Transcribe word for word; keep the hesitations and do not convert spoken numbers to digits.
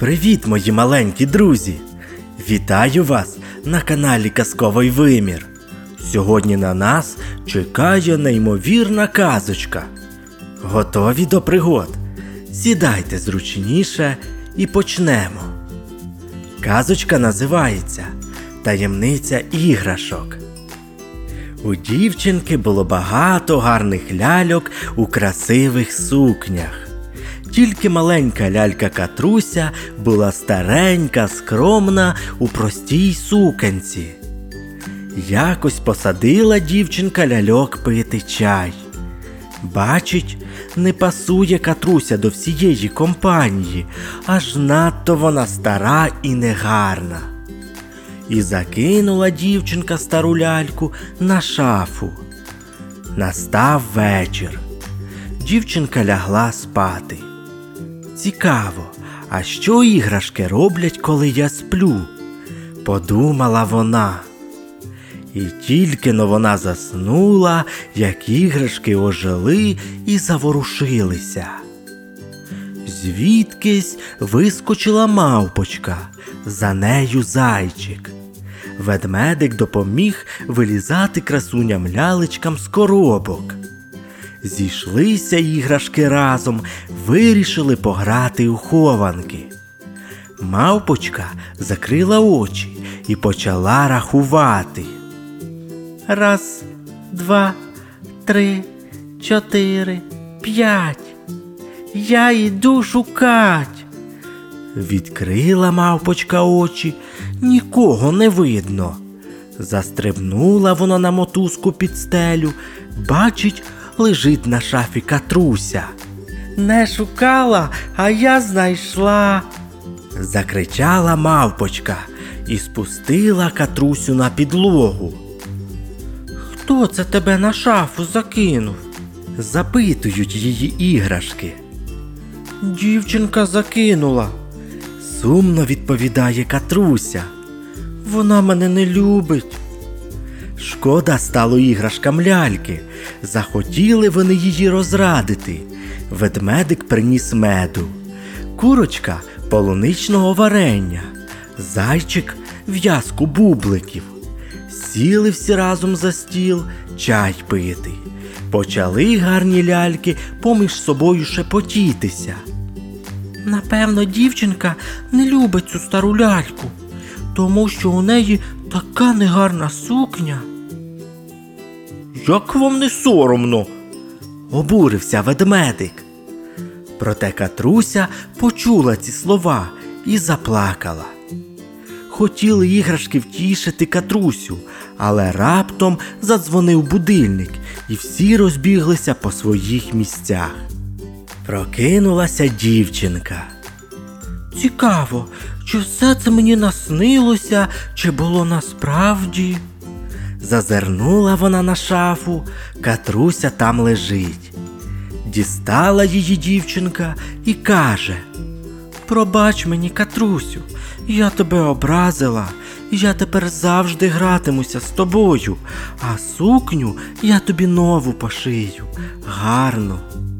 Привіт, мої маленькі друзі! Вітаю вас на каналі Казковий Вимір. Сьогодні на нас чекає неймовірна казочка. Готові до пригод? Сідайте зручніше і почнемо. Казочка називається «Таємниця іграшок». У дівчинки було багато гарних ляльок у красивих сукнях. Тільки маленька лялька Катруся була старенька, скромна у простій суканці. Якось посадила дівчинка ляльок пити чай. Бачить, не пасує Катруся до всієї компанії, аж надто вона стара і негарна. І закинула дівчинка стару ляльку на шафу. Настав вечір. Дівчинка лягла спати. Цікаво, а що іграшки роблять, коли я сплю? Подумала вона. І тільки-но вона заснула, як іграшки ожили і заворушилися. Звідкись вискочила мавпочка, за нею зайчик. Ведмедик допоміг вилізати красуням-лялечкам з коробок. Зійшлися іграшки разом, вирішили пограти у хованки. Мавпочка закрила очі і почала рахувати. Раз, два, три, чотири, п'ять. Я йду шукать. Відкрила мавпочка очі, нікого не видно. Застрибнула вона на мотузку під стелю, бачить, лежить на шафі Катруся. Не шукала, а я знайшла. Закричала мавпочка і спустила Катрусю на підлогу. Хто це тебе на шафу закинув? Запитують її іграшки. Дівчинка закинула. Сумно відповідає Катруся. Вона мене не любить. Шкода стало іграшкам ляльки. Захотіли вони її розрадити. Ведмедик приніс меду. Курочка – полуничного варення. Зайчик – в'язку бубликів. Сіли всі разом за стіл чай пити. Почали гарні ляльки поміж собою шепотітися. Напевно, дівчинка не любить цю стару ляльку, тому що у неї така негарна сукня. Як вам не соромно? Обурився ведмедик. Проте Катруся почула ці слова і заплакала. Хотіли іграшки втішити Катрусю, але раптом задзвонив будильник, і всі розбіглися по своїх місцях. Прокинулася дівчинка. Цікаво, чи все це мені наснилося, чи було насправді? Зазирнула вона на шафу, Катруся там лежить. Дістала її дівчинка і каже: «Пробач мені, Катрусю, я тебе образила, я тепер завжди гратимуся з тобою, а сукню я тобі нову пошию, гарну».